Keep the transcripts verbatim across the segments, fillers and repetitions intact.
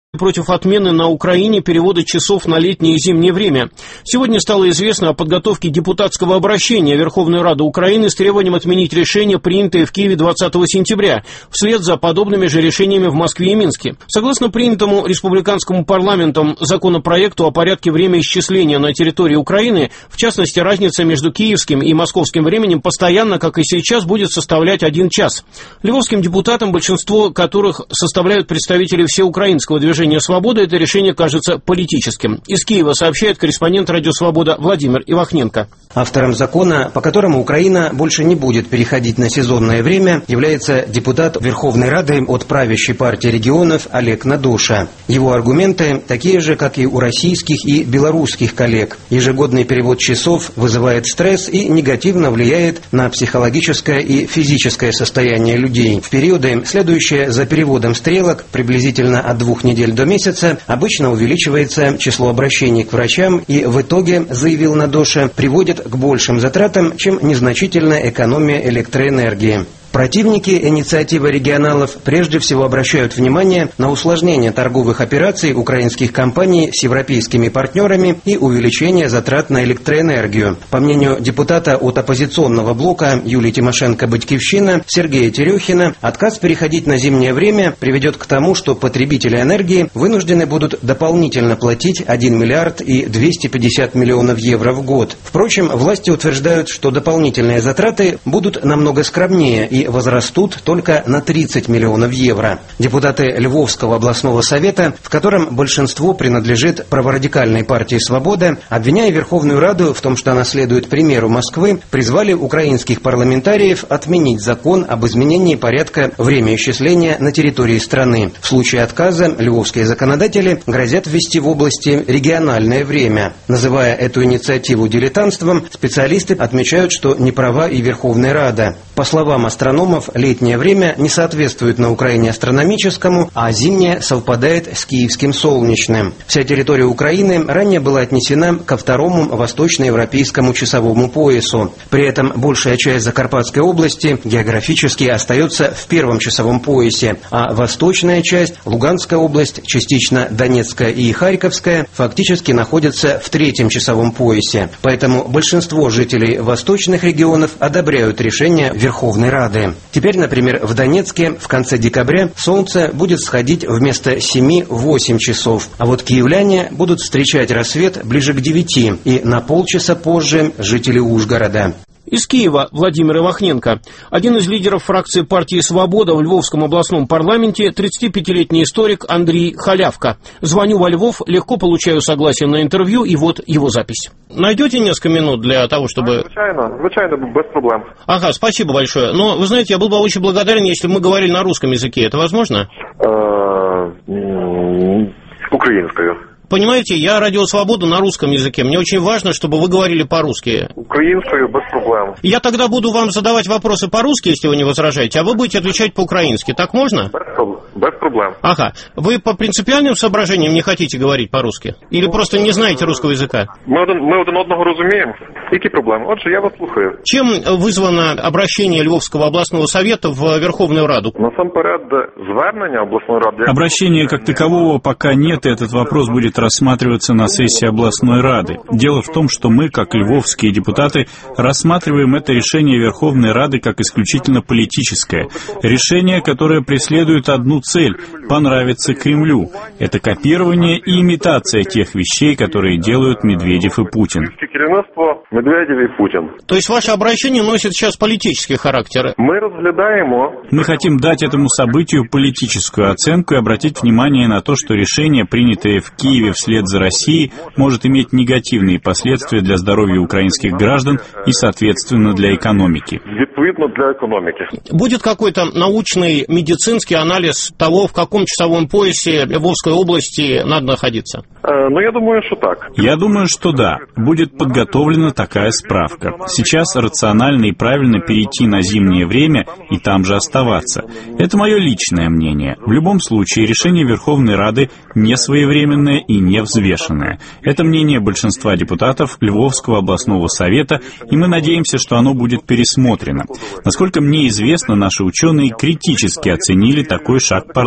против отмены на Украине перевода часов на летнее и зимнее время. Сегодня стало известно о подготовке депутатского обращения Верховной Рады Украины с требованием отменить решение, принятое в Киеве двадцатого сентября, вслед за подобными же решениями в Москве и Минске. Согласно принятому республиканскому парламентом законопроекту о порядке времяисчисления на территории Украины, в частности, разница между киевским и московским временем постоянно, как и сейчас, будет составлять один час. Львовским депутатам, большинство которых составляют представители всеукраинского движения «Свобода», это решение кажется политическим. Из Киева сообщает корреспондент «Радио Свобода» Владимир Ивахненко. Автором закона, по которому Украина больше не будет переходить на сезонное время, является депутат Верховной Рады от правящей партии регионов Олег Надоша. Его аргументы такие же, как и у российских и белорусских коллег. Ежегодный перевод часов вызывает стресс и негативно влияет на психологическое и физическое состояние людей. В периоды, следующие за переводом стрелок, приблизительно от двух недель до месяца, обычно увеличивается число обращений к врачам и в итоге, заявил Надоша, приводит к большим затратам, чем незначительная экономия электроэнергии. Противники инициативы регионалов прежде всего обращают внимание на усложнение торговых операций украинских компаний с европейскими партнерами и увеличение затрат на электроэнергию. По мнению депутата от оппозиционного блока Юлии Тимошенко-Батькивщина Сергея Терехина, отказ переходить на зимнее время приведет к тому, что потребители энергии вынуждены будут дополнительно платить один миллиард и двести пятьдесят миллионов евро в год. Впрочем, власти утверждают, что дополнительные затраты будут намного скромнее и возрастут только на тридцать миллионов евро. Депутаты Львовского областного совета, в котором большинство принадлежит праворадикальной партии «Свобода», обвиняя Верховную Раду в том, что она следует примеру Москвы, призвали украинских парламентариев отменить закон об изменении порядка времяисчисления на территории страны. В случае отказа львовские законодатели грозят ввести в области региональное время. Называя эту инициативу дилетантством, специалисты отмечают, что не права и Верховная Рада. По словам астрономов, летнее время не соответствует на Украине астрономическому, а зимнее совпадает с киевским солнечным. Вся территория Украины ранее была отнесена ко второму восточноевропейскому часовому поясу. При этом большая часть Закарпатской области географически остается в первом часовом поясе, а восточная часть, Луганская область, частично Донецкая и Харьковская, фактически находятся в третьем часовом поясе. Поэтому большинство жителей восточных регионов одобряют решение Верховной Рады. Теперь, например, в Донецке в конце декабря солнце будет сходить вместо семи-восемь часов, а вот киевляне будут встречать рассвет ближе к девяти и на полчаса позже жители Ужгорода. Из Киева Владимир Ивахненко. Один из лидеров фракции партии «Свобода» в Львовском областном парламенте, тридцатипятилетний историк Андрей Халявка. Звоню во Львов, легко получаю согласие на интервью, и вот его запись. Найдете несколько минут для того, чтобы... Звичайно, звичайно, без проблем. Ага, спасибо большое. Но, вы знаете, я был бы очень благодарен, если бы мы говорили на русском языке. Это возможно? Украинскую. Понимаете, я радио «Свобода» на русском языке. Мне очень важно, чтобы вы говорили по-русски. Украинскую, без проблем. Я тогда буду вам задавать вопросы по-русски, если вы не возражаете, а вы будете отвечать по-украински. Так можно? Без, без проблем. Ага. Вы по принципиальным соображениям не хотите говорить по-русски? Или просто не знаете русского языка? Ми один, ми один одного розуміємо. Які проблеми? Отже, я вас слухаю. Чем вызвано обращение Львовского областного совета в Верховную Раду? Насамперед, звернення обласної ради... Обращения как такового пока нет, и этот вопрос будет рассматриваться на сессии областной рады. Дело в том, что мы, как львовские депутаты, рассматриваем это решение Верховной Рады как исключительно политическое. Решение, которое преследует одну цель – понравиться Кремлю. Это копирование и имитация тех вещей, которые делают Медведев и Путин. Медведев и Путин. То есть ваше обращение носит сейчас политический характер? Мы разглядаем... Мы хотим дать этому событию политическую оценку и обратить внимание на то, что решение, принятое в Киеве вслед за Россией, может иметь негативные последствия для здоровья украинских граждан и, соответственно, для экономики. Відповідно, для экономики. Будет какой-то научный медицинский анализ того, в каком часовом поясе Львовской области надо находиться? Э, ну, я думаю, что так. Я думаю, что да. Будет подготовлена такая справка. Сейчас рационально и правильно перейти на зимнее время и там же оставаться. Это мое личное мнение. В любом случае, решение Верховной Рады не своевременное и не взвешенное. Это мнение большинства депутатов Львовского областного совета, и мы надеемся, что оно будет пересмотрено. Насколько мне известно, наши ученые критически оценили такой шаг парламента.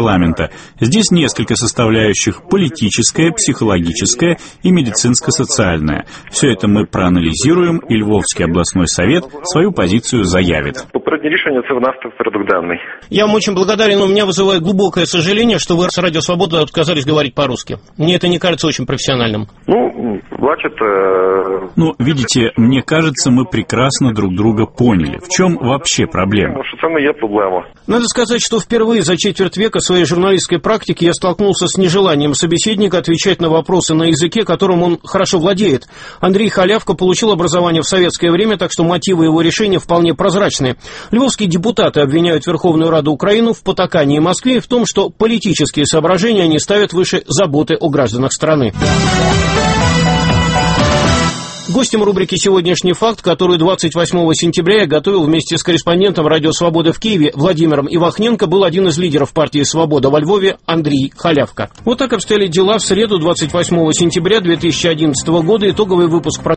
просто. Здесь несколько составляющих: политическая, психологическая и медицинско-социальная. Все это мы проанализируем, и Львовский областной совет свою позицию заявит. Попереднє рішення – це внести в порядок денний. Я вам очень благодарен, но у меня вызывает глубокое сожаление, что вы с Радио Свобода отказались говорить по-русски. Мне это не кажется очень профессиональным. Ну, бачите... Ну, видите, мне кажется, мы прекрасно друг друга поняли. В чем вообще проблема? Что это не есть проблема. Надо сказать, что впервые за четверть века своей журналистской практики я столкнулся с нежеланием собеседника отвечать на вопросы на языке, которым он хорошо владеет. Андрей Халявка получил образование в советское время, так что мотивы его решения вполне прозрачны. Львовские депутаты обвиняют Верховную Раду Украины в потакании Москве и в том, что политические соображения они ставят выше заботы о гражданах страны. Гостем рубрики «Сегодняшний факт», которую двадцать восьмого сентября я готовил вместе с корреспондентом «Радио Свобода» в Киеве Владимиром Ивахненко, был один из лидеров партии «Свобода» во Львове Андрей Халявка. Вот так обстояли дела в среду, двадцать восьмого сентября две тысячи одиннадцатого года. Итоговый выпуск